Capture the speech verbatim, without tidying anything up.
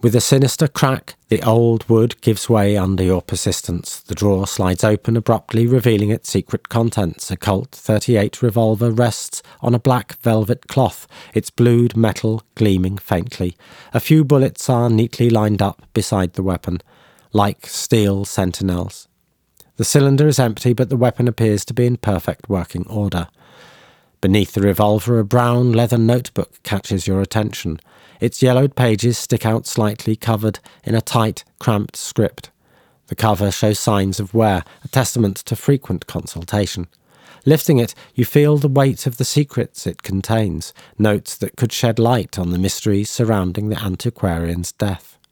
With a sinister crack, the old wood gives way under your persistence. The drawer slides open abruptly, revealing its secret contents. A Colt thirty-eight revolver rests on a black velvet cloth, its blued metal gleaming faintly. A few bullets are neatly lined up beside the weapon, like steel sentinels. The cylinder is empty, but the weapon appears to be in perfect working order. Beneath the revolver, a brown leather notebook catches your attention. Its yellowed pages stick out slightly, covered in a tight, cramped script. The cover shows signs of wear, a testament to frequent consultation. Lifting it, you feel the weight of the secrets it contains, notes that could shed light on the mysteries surrounding the antiquarian's death.